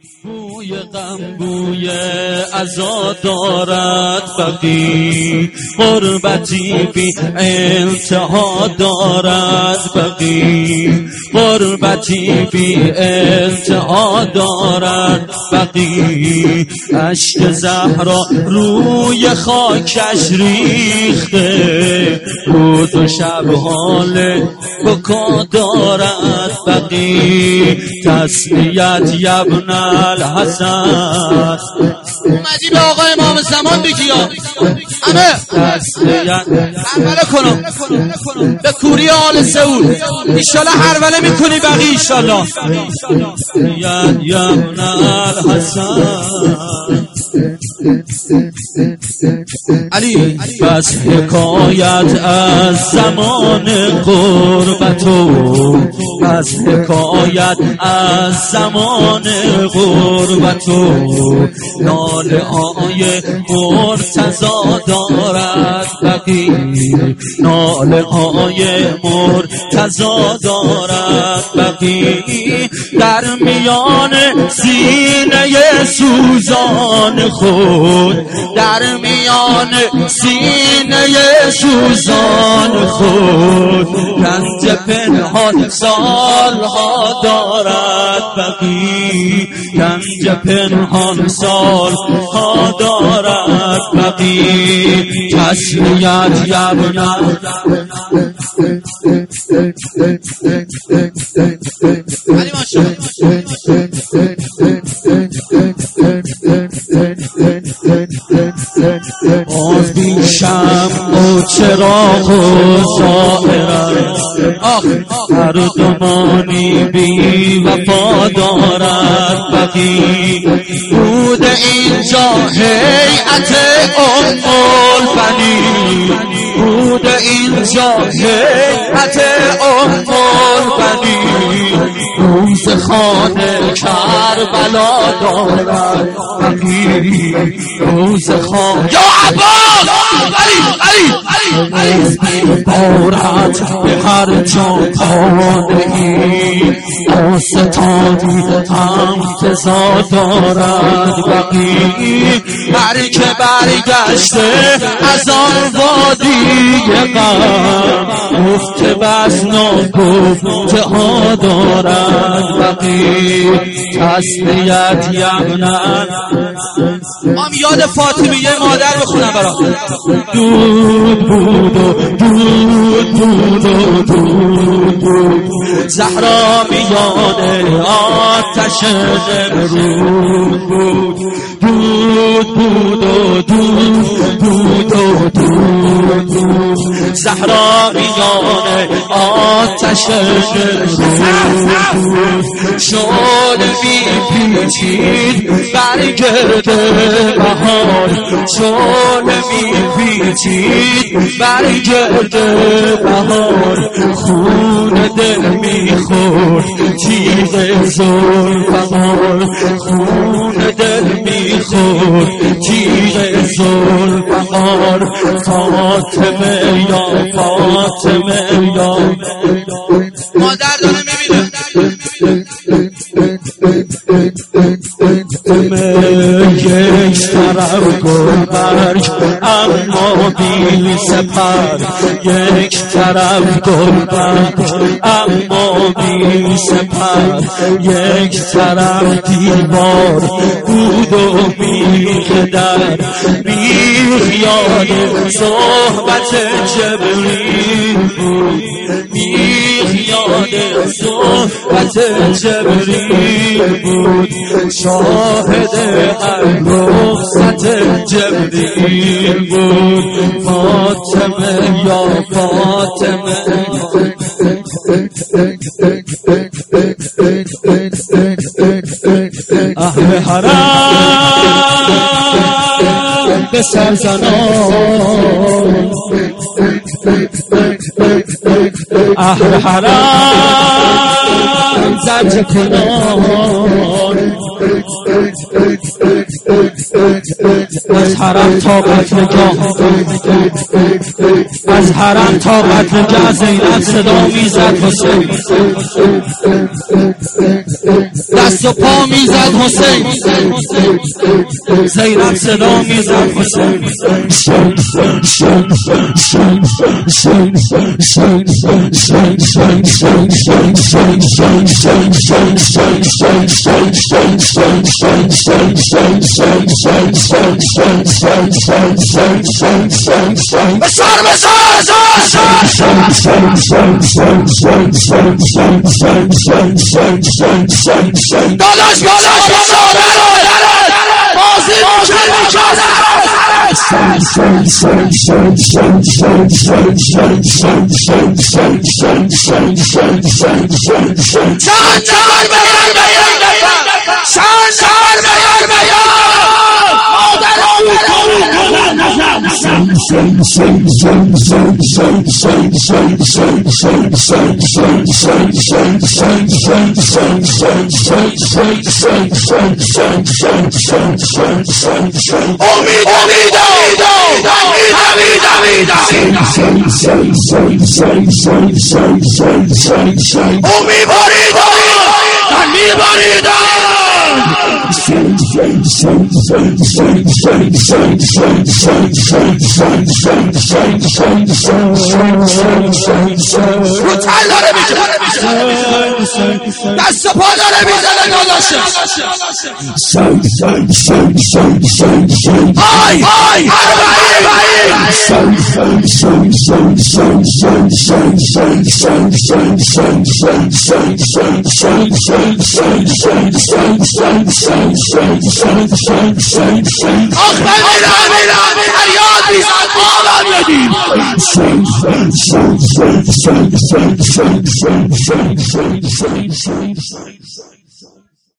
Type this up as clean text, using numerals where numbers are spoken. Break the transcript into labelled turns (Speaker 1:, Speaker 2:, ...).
Speaker 1: بوی غم بوی عزا دارد بقی، غربتی بی انتها دارد بقی، غربتی بی انتها دارد بقی. اشک زهرا روی خاکش ریخته، روز و شب حال بکا دارد بقی. تسلیت یبن الحسن، اومدی به آقای امام زمان بگی یا همه تسلیت حربله کنم به کوری آل سئول، ایشالا حربله میکنی بقی ایشالا. تسلیت یبن الحسن علی. بس حکایت از زمان غربت و بس حکایت از زمان غربت و ناله های مرتضا دارد بقی، ناله های مرتضا دارد بقی. در میان سینه سوزان خود، در میان سینه سوزان خود، رنج پنهان سالها دارد بقی، رنج پنهان سالها دارد بقی. تسلیت یبن علی ماشاءالله. باز بی شمع و چراغ و ظاهرا هر دمانی بی وفا دارد بقی. بود اینجا هیئت ام البنین، بود اینجا هیئت ام البنین. روز خانه کربلا دارد بقی، روز خانه یا عباس علی بارت به هر جا پانهی، آستانی همتزا دارد بقی. هر که برگشته از آن وادی غم، گفته بس ناگفته ها دارد بقی. تسلیت یمنن هم یاد فاطمیه مادر بخونم برات. دود بود و دود بود و دود بود، زهرا میان آتش نمرود بود. دود بود و دود بود و دود بود، زهرا میان آتش نمرود. شد میپیچید برگرد بهار، شد میپیچید برگرد بهار. خون دل میخورد تیغ ذوالفقار، خون دل میخورد تیغ ذوالفقار. فاطمه یا فاطمه یا مادر داره میبینه. یک طرف گلبرگ اما بی سپر، یک طرف گلبرگ اما بی سپر. یک طرف دیوار بود و میخ در، میخ یاد صحبت جبریل بود، میخ یاد صحبت جبریل بود. شاهد هر رخصت جبریل بود. فاطمه یا فاطمه اهل حرم به سرزنان، اهل حرم زجر کنان. از حرم تا قتلگاه، از حرم تا قتلگاه زینب صدا میزد حسین. دست و پا میزد حسین، زینب صدا میزد حسین.
Speaker 2: داداش رو تل داره میشه، دست پا داره میزنه داداشه. آی آخ بمیرم فریاد میزد آرام بدیم.